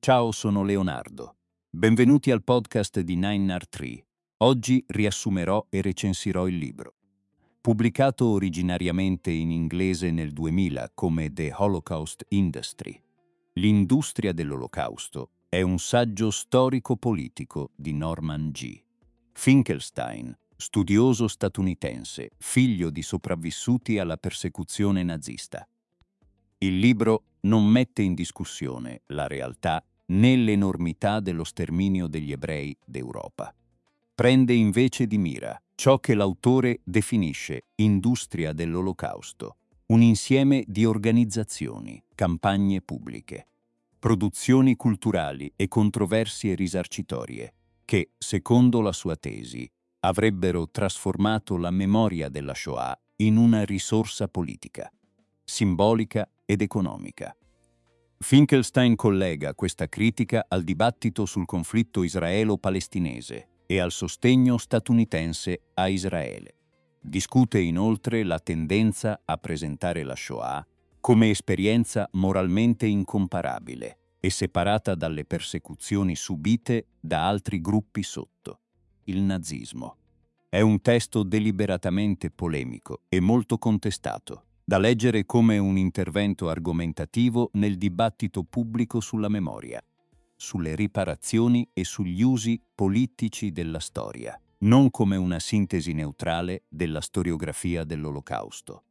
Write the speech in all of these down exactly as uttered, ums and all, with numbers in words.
Ciao, sono Leonardo. Benvenuti al podcast di Nine R tre. Oggi riassumerò e recensirò il libro. Pubblicato originariamente in inglese nel duemila come The Holocaust Industry. L'industria dell'Olocausto è un saggio storico-politico di Norman G. Finkelstein, studioso statunitense, figlio di sopravvissuti alla persecuzione nazista. Il libro non mette in discussione la realtà né l'enormità dello sterminio degli ebrei d'Europa. Prende invece di mira ciò che l'autore definisce industria dell'Olocausto, un insieme di organizzazioni, campagne pubbliche, produzioni culturali e controversie risarcitorie che, secondo la sua tesi, avrebbero trasformato la memoria della Shoah in una risorsa politica, simbolica ed economica. Finkelstein collega questa critica al dibattito sul conflitto israelo-palestinese e al sostegno statunitense a Israele. Discute inoltre la tendenza a presentare la Shoah come esperienza moralmente incomparabile e separata dalle persecuzioni subite da altri gruppi sotto il nazismo. È un testo deliberatamente polemico e molto contestato, da leggere come un intervento argomentativo nel dibattito pubblico sulla memoria, sulle riparazioni e sugli usi politici della storia, non come una sintesi neutrale della storiografia dell'Olocausto.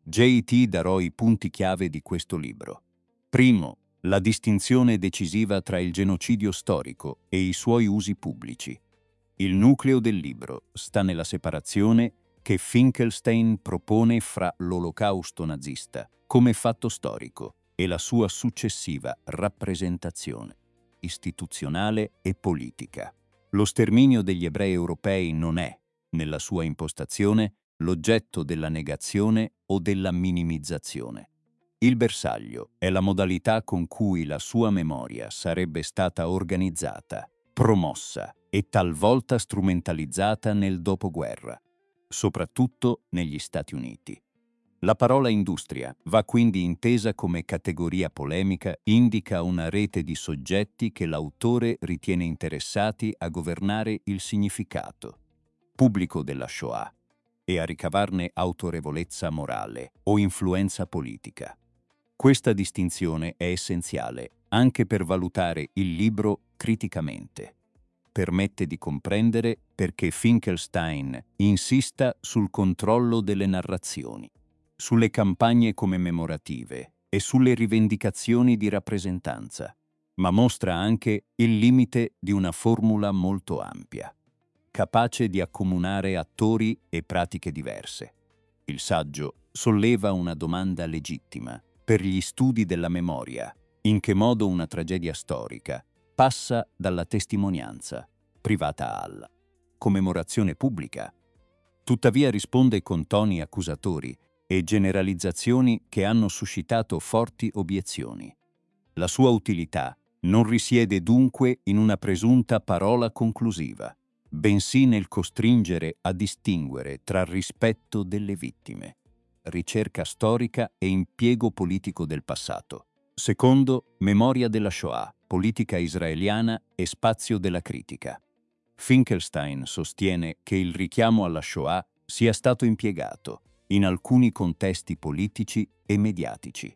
J T darò i punti chiave di questo libro. Primo, la distinzione decisiva tra il genocidio storico e i suoi usi pubblici. Il nucleo del libro sta nella separazione che Finkelstein propone fra l'Olocausto nazista come fatto storico e la sua successiva rappresentazione istituzionale e politica. Lo sterminio degli ebrei europei non è, nella sua impostazione, l'oggetto della negazione o della minimizzazione. Il bersaglio è la modalità con cui la sua memoria sarebbe stata organizzata, promossa e talvolta strumentalizzata nel dopoguerra, soprattutto negli Stati Uniti. La parola industria va quindi intesa come categoria polemica, indica una rete di soggetti che l'autore ritiene interessati a governare il significato pubblico della Shoah e a ricavarne autorevolezza morale o influenza politica. Questa distinzione è essenziale anche per valutare il libro criticamente. Permette di comprendere perché Finkelstein insista sul controllo delle narrazioni, sulle campagne commemorative e sulle rivendicazioni di rappresentanza, ma mostra anche il limite di una formula molto ampia, capace di accomunare attori e pratiche diverse. Il saggio solleva una domanda legittima per gli studi della memoria: in che modo una tragedia storica passa dalla testimonianza privata alla commemorazione pubblica. Tuttavia risponde con toni accusatori e generalizzazioni che hanno suscitato forti obiezioni. La sua utilità non risiede dunque in una presunta parola conclusiva, bensì nel costringere a distinguere tra rispetto delle vittime, ricerca storica e impiego politico del passato. Secondo, memoria della Shoah, politica israeliana e spazio della critica. Finkelstein sostiene che il richiamo alla Shoah sia stato impiegato, in alcuni contesti politici e mediatici,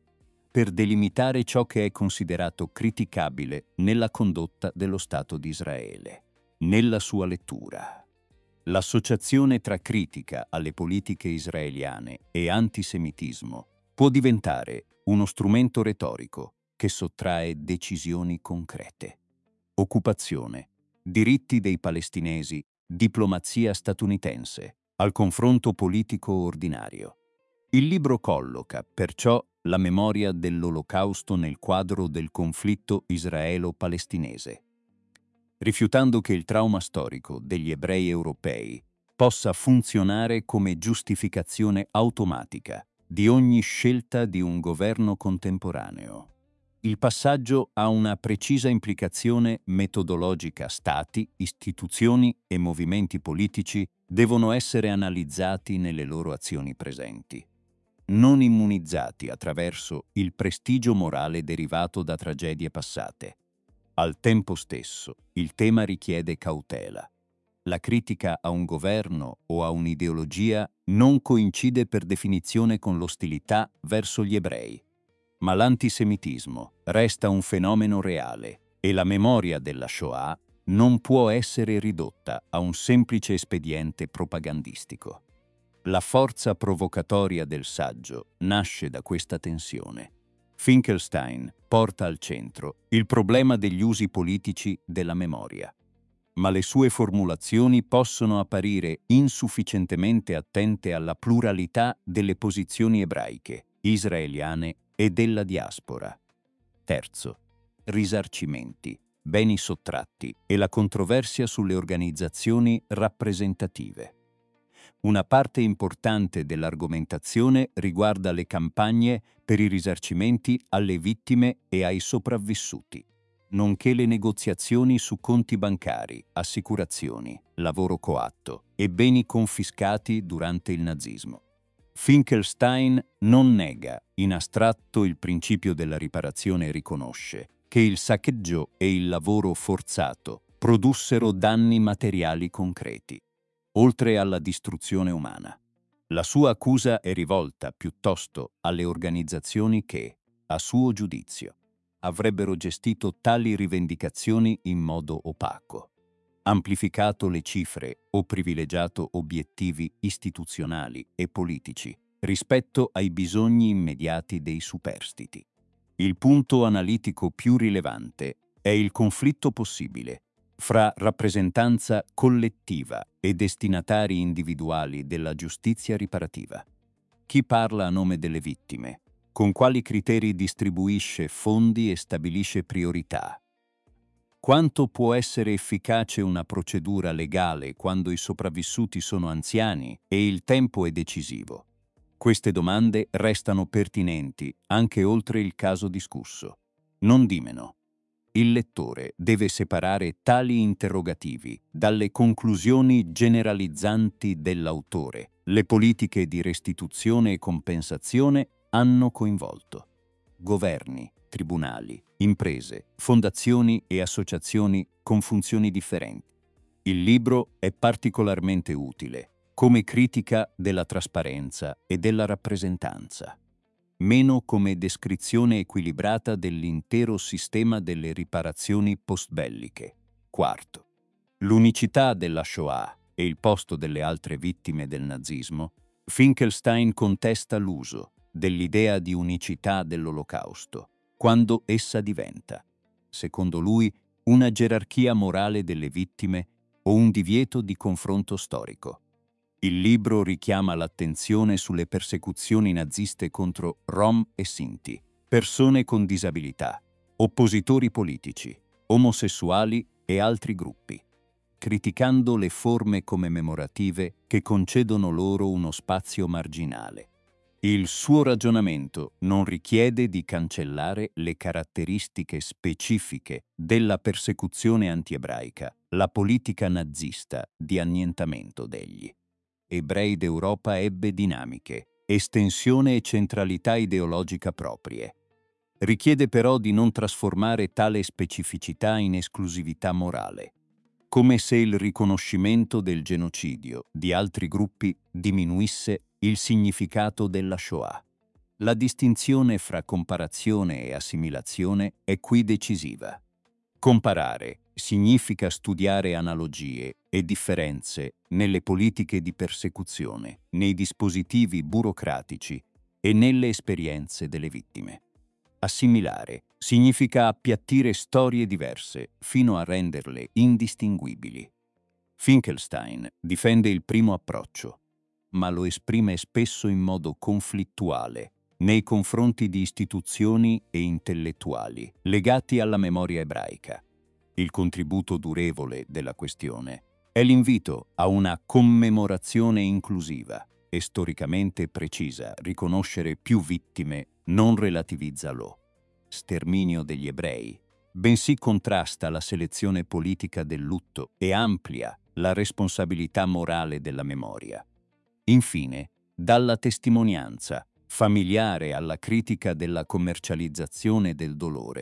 per delimitare ciò che è considerato criticabile nella condotta dello Stato di Israele. Nella sua lettura, l'associazione tra critica alle politiche israeliane e antisemitismo può diventare uno strumento retorico che sottrae decisioni concrete. Occupazione, diritti dei palestinesi, diplomazia statunitense, al confronto politico ordinario. Il libro colloca, perciò, la memoria dell'Olocausto nel quadro del conflitto israelo-palestinese, rifiutando che il trauma storico degli ebrei europei possa funzionare come giustificazione automatica di ogni scelta di un governo contemporaneo. Il passaggio ha una precisa implicazione metodologica. Stati, istituzioni e movimenti politici devono essere analizzati nelle loro azioni presenti, non immunizzati attraverso il prestigio morale derivato da tragedie passate. Al tempo stesso, il tema richiede cautela. La critica a un governo o a un'ideologia non coincide per definizione con l'ostilità verso gli ebrei. Ma l'antisemitismo resta un fenomeno reale e la memoria della Shoah non può essere ridotta a un semplice espediente propagandistico. La forza provocatoria del saggio nasce da questa tensione. Finkelstein porta al centro il problema degli usi politici della memoria, ma le sue formulazioni possono apparire insufficientemente attente alla pluralità delle posizioni ebraiche, israeliane e della diaspora. Terzo, risarcimenti, beni sottratti e la controversia sulle organizzazioni rappresentative. Una parte importante dell'argomentazione riguarda le campagne per i risarcimenti alle vittime e ai sopravvissuti, nonché le negoziazioni su conti bancari, assicurazioni, lavoro coatto e beni confiscati durante il nazismo. Finkelstein non nega in astratto il principio della riparazione e riconosce che il saccheggio e il lavoro forzato produssero danni materiali concreti, oltre alla distruzione umana. La sua accusa è rivolta piuttosto alle organizzazioni che, a suo giudizio, avrebbero gestito tali rivendicazioni in modo opaco, amplificato le cifre o privilegiato obiettivi istituzionali e politici rispetto ai bisogni immediati dei superstiti. Il punto analitico più rilevante è il conflitto possibile fra rappresentanza collettiva e destinatari individuali della giustizia riparativa. Chi parla a nome delle vittime? Con quali criteri distribuisce fondi e stabilisce priorità? Quanto può essere efficace una procedura legale quando i sopravvissuti sono anziani e il tempo è decisivo? Queste domande restano pertinenti anche oltre il caso discusso. Non di meno. Il lettore deve separare tali interrogativi dalle conclusioni generalizzanti dell'autore. Le politiche di restituzione e compensazione hanno coinvolto governi, tribunali, imprese, fondazioni e associazioni con funzioni differenti. Il libro è particolarmente utile come critica della trasparenza e della rappresentanza, meno come descrizione equilibrata dell'intero sistema delle riparazioni postbelliche. Quarto, l'unicità della Shoah e il posto delle altre vittime del nazismo. Finkelstein contesta l'uso dell'idea di unicità dell'Olocausto, quando essa diventa, secondo lui, una gerarchia morale delle vittime o un divieto di confronto storico. Il libro richiama l'attenzione sulle persecuzioni naziste contro Rom e Sinti, persone con disabilità, oppositori politici, omosessuali e altri gruppi, criticando le forme commemorative che concedono loro uno spazio marginale. Il suo ragionamento non richiede di cancellare le caratteristiche specifiche della persecuzione antiebraica, la politica nazista di annientamento degli ebrei d'Europa ebbe dinamiche, estensione e centralità ideologica proprie. Richiede però di non trasformare tale specificità in esclusività morale, come se il riconoscimento del genocidio di altri gruppi diminuisse il significato della Shoah. La distinzione fra comparazione e assimilazione è qui decisiva. Comparare significa studiare analogie e differenze nelle politiche di persecuzione, nei dispositivi burocratici e nelle esperienze delle vittime. Assimilare significa appiattire storie diverse fino a renderle indistinguibili. Finkelstein difende il primo approccio, ma lo esprime spesso in modo conflittuale nei confronti di istituzioni e intellettuali legati alla memoria ebraica. Il contributo durevole della questione è l'invito a una commemorazione inclusiva e storicamente precisa. Riconoscere più vittime non relativizza lo sterminio degli ebrei, bensì contrasta la selezione politica del lutto e amplia la responsabilità morale della memoria. Infine, dalla testimonianza familiare alla critica della commercializzazione del dolore,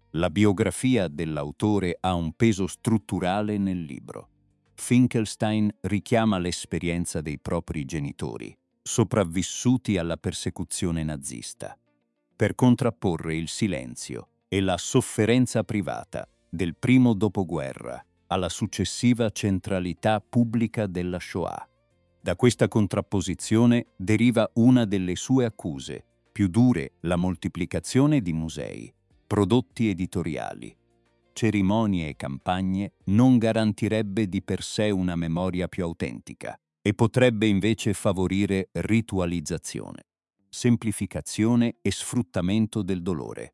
La biografia dell'autore ha un peso strutturale nel libro. Finkelstein richiama l'esperienza dei propri genitori, sopravvissuti alla persecuzione nazista, per contrapporre il silenzio e la sofferenza privata del primo dopoguerra alla successiva centralità pubblica della Shoah. Da questa contrapposizione deriva una delle sue accuse più dure: la moltiplicazione di musei, prodotti editoriali, cerimonie e campagne non garantirebbe di per sé una memoria più autentica e potrebbe invece favorire ritualizzazione, semplificazione e sfruttamento del dolore.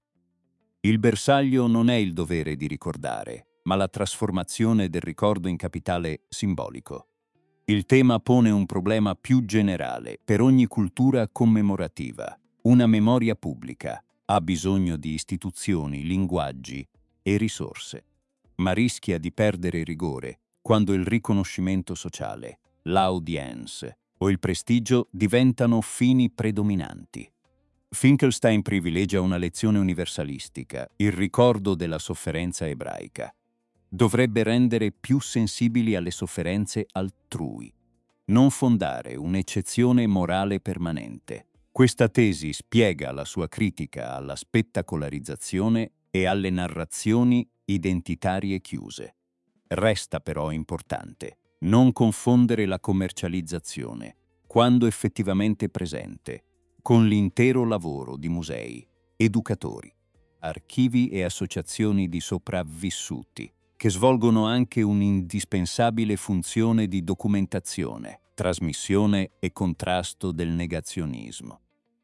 Il bersaglio non è il dovere di ricordare, ma la trasformazione del ricordo in capitale simbolico. Il tema pone un problema più generale per ogni cultura commemorativa. Una memoria pubblica ha bisogno di istituzioni, linguaggi e risorse, ma rischia di perdere rigore quando il riconoscimento sociale, l'audience o il prestigio diventano fini predominanti. Finkelstein privilegia una lezione universalistica, il ricordo della sofferenza ebraica. Dovrebbe rendere più sensibili alle sofferenze altrui, non fondare un'eccezione morale permanente. Questa tesi spiega la sua critica alla spettacolarizzazione e alle narrazioni identitarie chiuse. Resta però importante non confondere la commercializzazione, quando effettivamente presente, con l'intero lavoro di musei, educatori, archivi e associazioni di sopravvissuti, che svolgono anche un'indispensabile funzione di documentazione, trasmissione e contrasto del negazionismo.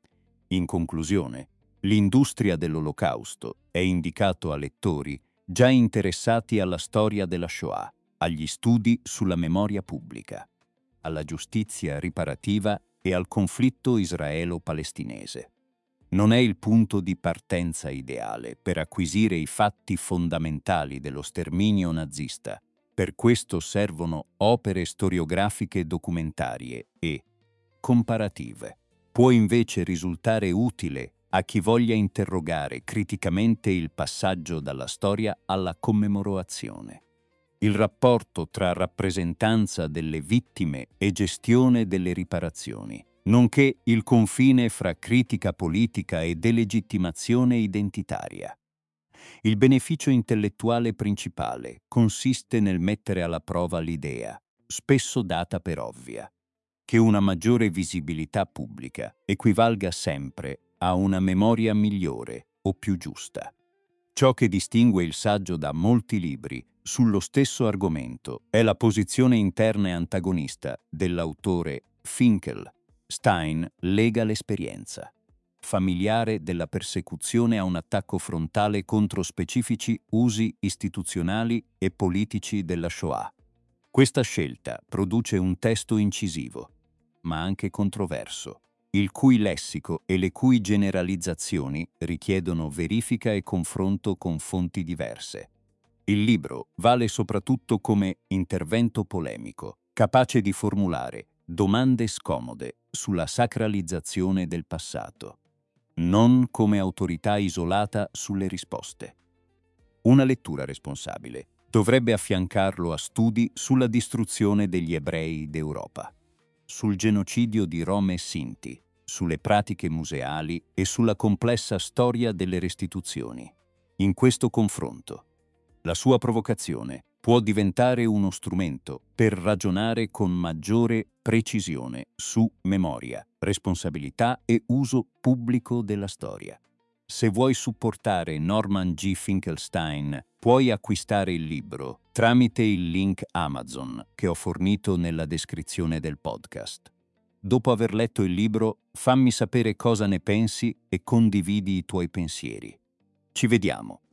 In conclusione, l'industria dell'Olocausto è indicato a lettori già interessati alla storia della Shoah, agli studi sulla memoria pubblica, alla giustizia riparativa e al conflitto israelo-palestinese. Non è il punto di partenza ideale per acquisire i fatti fondamentali dello sterminio nazista. Per questo servono opere storiografiche documentarie e comparative. Può invece risultare utile a chi voglia interrogare criticamente il passaggio dalla storia alla commemorazione. Il rapporto tra rappresentanza delle vittime e gestione delle riparazioni, nonché il confine fra critica politica e delegittimazione identitaria. Il beneficio intellettuale principale consiste nel mettere alla prova l'idea, spesso data per ovvia, che una maggiore visibilità pubblica equivalga sempre a una memoria migliore o più giusta. Ciò che distingue il saggio da molti libri sullo stesso argomento è la posizione interna e antagonista dell'autore. Finkelstein lega l'esperienza familiare della persecuzione a un attacco frontale contro specifici usi istituzionali e politici della Shoah. Questa scelta produce un testo incisivo, ma anche controverso, il cui lessico e le cui generalizzazioni richiedono verifica e confronto con fonti diverse. Il libro vale soprattutto come intervento polemico, capace di formulare domande scomode sulla sacralizzazione del passato, non come autorità isolata sulle risposte. Una lettura responsabile dovrebbe affiancarlo a studi sulla distruzione degli ebrei d'Europa, sul genocidio di Rom e Sinti, sulle pratiche museali e sulla complessa storia delle restituzioni. In questo confronto, la sua provocazione può diventare uno strumento per ragionare con maggiore precisione su memoria, responsabilità e uso pubblico della storia. Se vuoi supportare Norman G. Finkelstein, puoi acquistare il libro tramite il link Amazon che ho fornito nella descrizione del podcast. Dopo aver letto il libro, fammi sapere cosa ne pensi e condividi i tuoi pensieri. Ci vediamo!